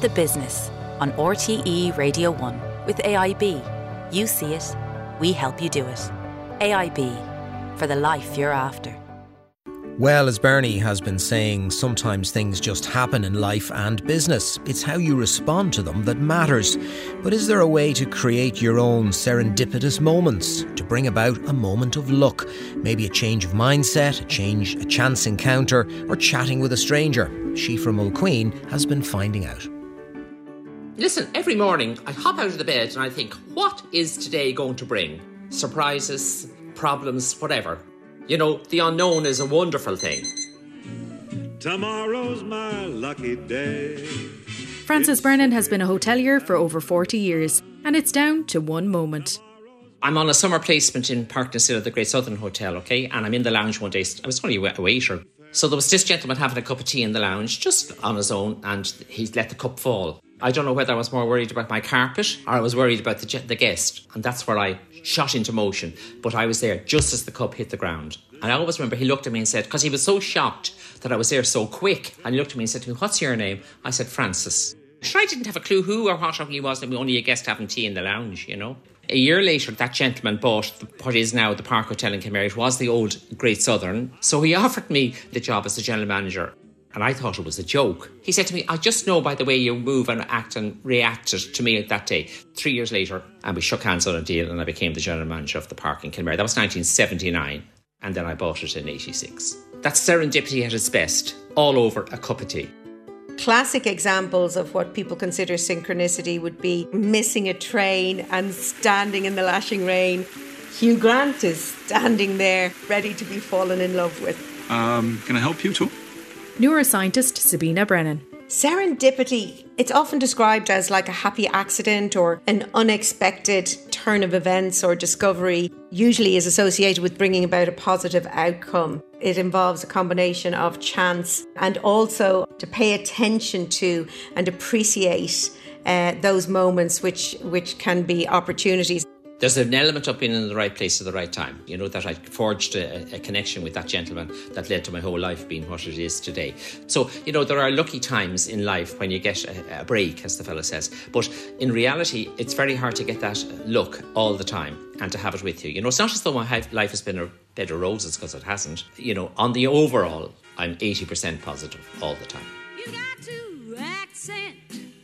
The Business on RTE Radio 1 with AIB. You see it, we help you do it. AIB, for the life you're after. Well, as Bernie has been saying, sometimes things just happen in life and business. It's how you respond to them that matters. But is there a way to create your own serendipitous moments, to bring about a moment of luck? Maybe a change of mindset, a chance encounter, or chatting with a stranger? She from Mulqueen has been finding out. Listen, every morning I hop out of the bed and I think, what is today going to bring? Surprises, problems, whatever. You know, the unknown is a wonderful thing. Tomorrow's my lucky day. Francis Brennan has been a hotelier for over 40 years, and it's down to one moment. I'm on a summer placement in Parkness at the Great Southern Hotel, okay? And I'm in the lounge one day. I was only a waiter. So there was this gentleman having a cup of tea in the lounge, just on his own, and he let the cup fall. I don't know whether I was more worried about my carpet or I was worried about the guest. And that's where I shot into motion. But I was there just as the cup hit the ground. And I always remember he looked at me and said, because he was so shocked that I was there so quick, and he looked at me and said to me, "What's your name?" I said, "Francis." Sure, I didn't have a clue who or what he was, and we only a guest having tea in the lounge, you know. A year later, that gentleman bought what is now the Park Hotel in Kilmary. It was the old Great Southern. So he offered me the job as the general manager. And I thought it was a joke. He said to me, "I just know by the way you move and act and reacted to me that day." 3 years later, and we shook hands on a deal, and I became the general manager of the Park in Kilmary. That was 1979. And then I bought it in 86. That's serendipity at its best, all over a cup of tea. Classic examples of what people consider synchronicity would be missing a train and standing in the lashing rain. Hugh Grant is standing there, ready to be fallen in love with. Can I help you at all? Neuroscientist Sabina Brennan. Serendipity, it's often described as like a happy accident or an unexpected turn of events or discovery, usually is associated with bringing about a positive outcome. It involves a combination of chance and also to pay attention to and appreciate those moments which can be opportunities. There's an element of being in the right place at the right time. You know, that I forged a connection with that gentleman that led to my whole life being what it is today. So, you know, there are lucky times in life when you get a break, as the fella says. But in reality, it's very hard to get that luck all the time and to have it with you. You know, it's not as though my life has been a bed of roses, because it hasn't. You know, on the overall, I'm 80% positive all the time. You got to accent.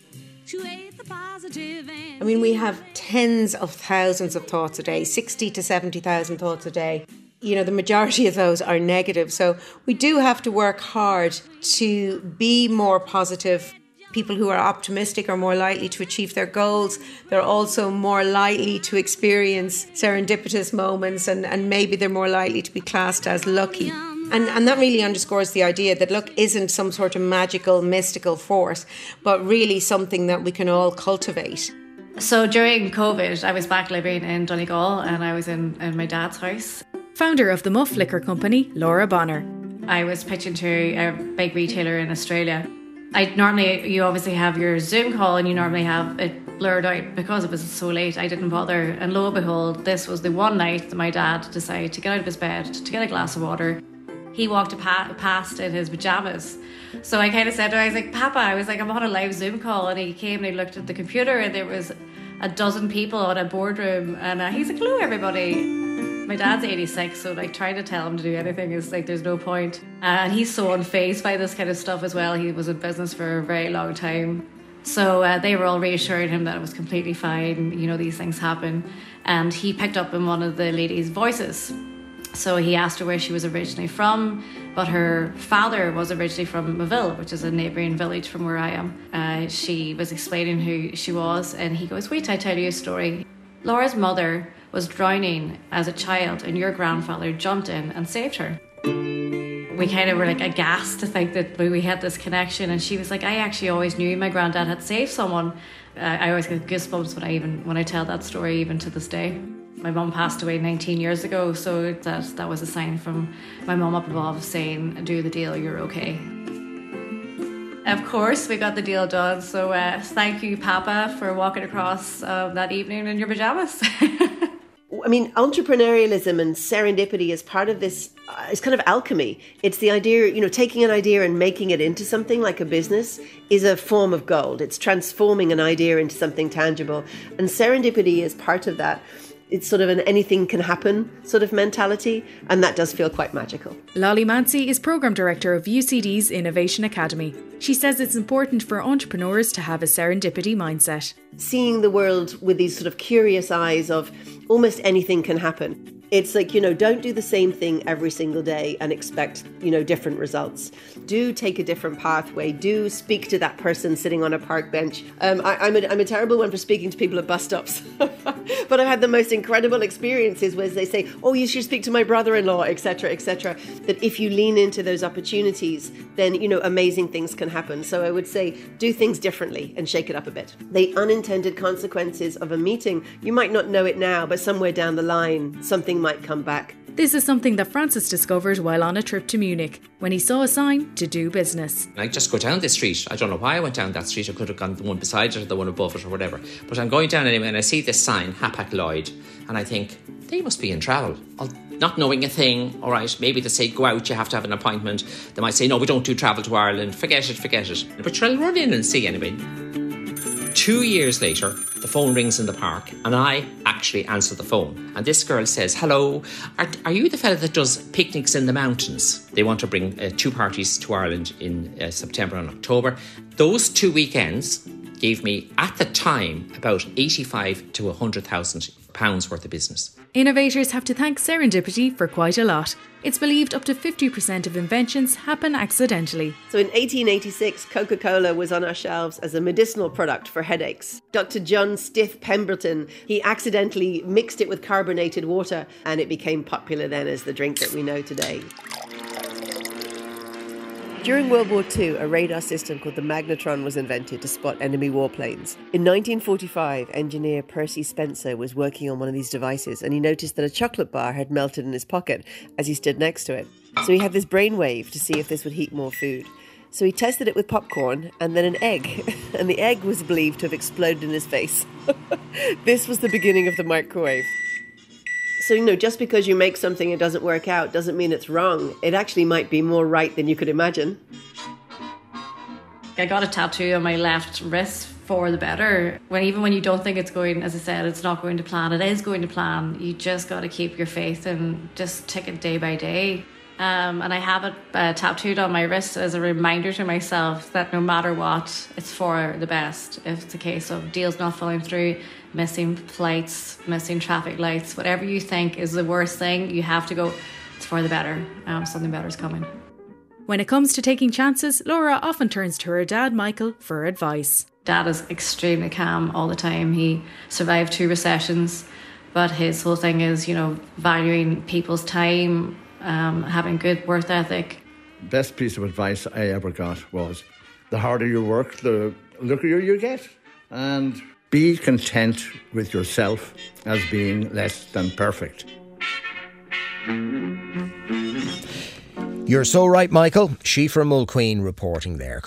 I mean, we have tens of thousands of thoughts a day, 60 to 70,000 thoughts a day. You know, the majority of those are negative. So we do have to work hard to be more positive. People who are optimistic are more likely to achieve their goals. They're also more likely to experience serendipitous moments, and maybe they're more likely to be classed as lucky. And that really underscores the idea that luck isn't some sort of magical, mystical force, but really something that we can all cultivate. So during COVID, I was back living in Donegal, and I was in my dad's house. Founder of the Muff Liquor Company, Laura Bonner. I was pitching to a big retailer in Australia. You obviously have your Zoom call, and you normally have it blurred out. Because it was so late, I didn't bother. And lo and behold, this was the one night that my dad decided to get out of his bed to get a glass of water. He walked past in his pyjamas. So I kind of said to him, I was like, "Papa," I was like, "I'm on a live Zoom call." And he came and he looked at the computer, and there was a dozen people on a boardroom. And he's like, "Hello, everybody." My dad's 86, so like trying to tell him to do anything is like, there's no point. And he's so unfazed by this kind of stuff as well. He was in business for a very long time. So they were all reassuring him that it was completely fine. You know, these things happen. And he picked up in one of the ladies' voices. So he asked her where she was originally from, but her father was originally from Moville, which is a neighbouring village from where I am. She was explaining who she was, and he goes, "Wait till I tell you a story. Laura's mother was drowning as a child, and your grandfather jumped in and saved her." We kind of were like aghast to think that we had this connection, and she was like, "I actually always knew my granddad had saved someone." I always get goosebumps when I tell that story, even to this day. My mum passed away 19 years ago, so that was a sign from my mum up above saying, "Do the deal, you're okay." Of course, we got the deal done, so thank you, Papa, for walking across that evening in your pyjamas. mean, entrepreneurialism and serendipity is part of this, it's kind of alchemy. It's the idea, you know, taking an idea and making it into something like a business is a form of gold. It's transforming an idea into something tangible. And serendipity is part of that. It's sort of an anything can happen sort of mentality, and that does feel quite magical. Lolly Mancy is Programme Director of UCD's Innovation Academy. She says it's important for entrepreneurs to have a serendipity mindset. Seeing the world with these sort of curious eyes of almost anything can happen. It's like, you know, don't do the same thing every single day and expect, you know, different results. Do take a different pathway. Do speak to that person sitting on a park bench. I'm a terrible one for speaking to people at bus stops. But I've had the most incredible experiences where they say, oh, you should speak to my brother-in-law, etc., etc. That if you lean into those opportunities, then, you know, amazing things can happen. So I would say do things differently and shake it up a bit. The unintended consequences of a meeting, you might not know it now, but somewhere down the line, something might come back. This is something that Francis discovered while on a trip to Munich, when he saw a sign to do business. I just go down this street. I don't know why I went down that street. I could have gone the one beside it or the one above it or whatever. But I'm going down anyway and I see this sign, Hapag-Lloyd, and I think, they must be in travel. Not knowing a thing, all right, maybe they say, go out, you have to have an appointment. They might say, no, we don't do travel to Ireland. Forget it. But I'll run in and see anyway. 2 years later, the phone rings in the park and I actually answer the phone. And this girl says, hello, are you the fella that does picnics in the mountains? They want to bring 2 parties to Ireland in September and October. Those 2 weekends gave me, at the time, about 85 to 100,000 pounds worth of business. Innovators have to thank serendipity for quite a lot. It's believed up to 50% of inventions happen accidentally. So in 1886, Coca-Cola was on our shelves as a medicinal product for headaches. Dr. John Stith Pemberton, he accidentally mixed it with carbonated water and it became popular then as the drink that we know today. During World War II, a radar system called the magnetron was invented to spot enemy warplanes. In 1945, engineer Percy Spencer was working on one of these devices and he noticed that a chocolate bar had melted in his pocket as he stood next to it. So he had this brainwave to see if this would heat more food. So he tested it with popcorn and then an egg, and the egg was believed to have exploded in his face. This was the beginning of the microwave. So, you know, just because you make something and it doesn't work out doesn't mean it's wrong. It actually might be more right than you could imagine. I got a tattoo on my left wrist for the better. Even when you don't think it's going, as I said, it's not going to plan, it is going to plan. You just got to keep your faith and just take it day by day. And I have it tattooed on my wrist as a reminder to myself that no matter what, it's for the best. If it's a case of deals not falling through, missing flights, missing traffic lights, whatever you think is the worst thing, you have to go, it's for the better. Something better is coming. When it comes to taking chances, Laura often turns to her dad, Michael, for advice. Dad is extremely calm all the time. He survived 2 recessions, but his whole thing is, you know, valuing people's time, having good work ethic. Best piece of advice I ever got was, the harder you work, the luckier you get. And be content with yourself as being less than perfect. You're so right, Michael. Síofra Mulqueen reporting there.